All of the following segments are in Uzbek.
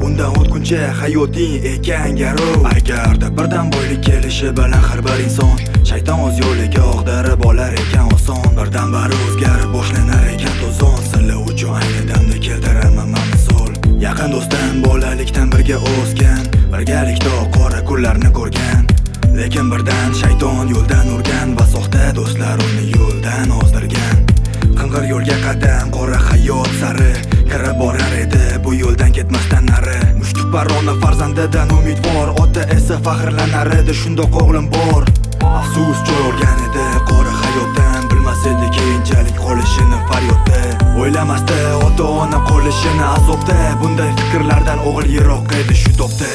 undan o'tguncha hayoting ekan garov. Agarda birdan boylik kelishi bilan har bir inson shayton o'z yo'liga og'dirib olar ekan oson. Birdan bari o'zgarib boshlanar ekan to'zon. Sizlar uchun ayni damda keltiraman misol. Yaqin do'stim bolalikdan birga o'sgan, birgalikda qora kunlarni ko'rgan. Lekin birdan shayton yo'ldan urgan va soxta do'stlar uni yo'ldan ozdirgan. Qing'ir yo'lga qadam qora hayot sari kirib borar edi bu yo'ldan ketmasdan nari. Mushtuk parrona farzandidan umidvor, ota esa faxrlanar edi shundoq o'g'lim bor. Afsus cho'rgan edi qora hayotdan, bilmas edi keyinchalik qolishini faryodda. O'ylamasdi ota-ona qolishini azobda, bunday fikrlardan o'g'il yiroq edi shu topda.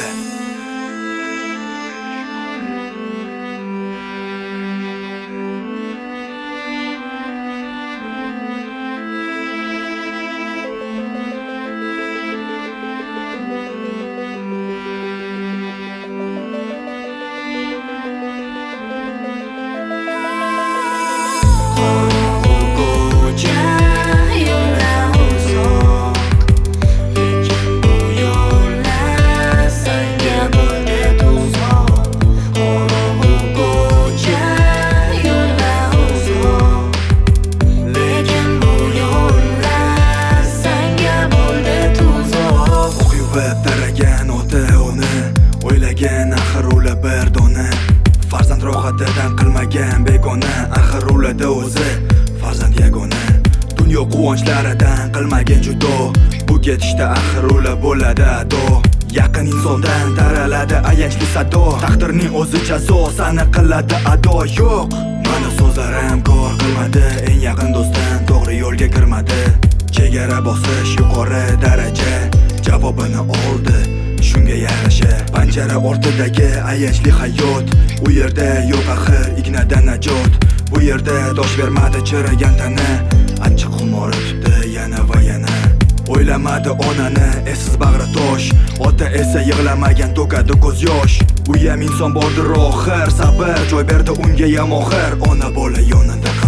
O'ylagan axir ular bir dona, farzand rohatidan qilmagan begona. Axir ularda o'zi farzand yagona, dunyo quvonchlaridan qilmagan judo. Bu ketishda axir ular bo'ladi ado. Yaqin insondan taraladi ayanchli sado. Taqdirning o'zi jazo sani qiladi ado. Yo'q, mana so'zlarim kor qilmadi. Eng yaqin do'stim to'g'ri yo'lga kirmadi. Chegara bosish yuqori daraja javobini oldi shunga yarasha. Panjara ortidagi ayanchli hayot, u yerda yo'q axir ignadan najot. Bu yerda dosh bermadi chirigan tana, achchiq xumori tutdi yana va yana. O'ylamadi onani esiz bag'ri tosh, ota esa yig'lamagan to'kadi ko'z yosh. U ham inson bordir oxir, sabr joy berdi unga ham oxir. Ona bola yonida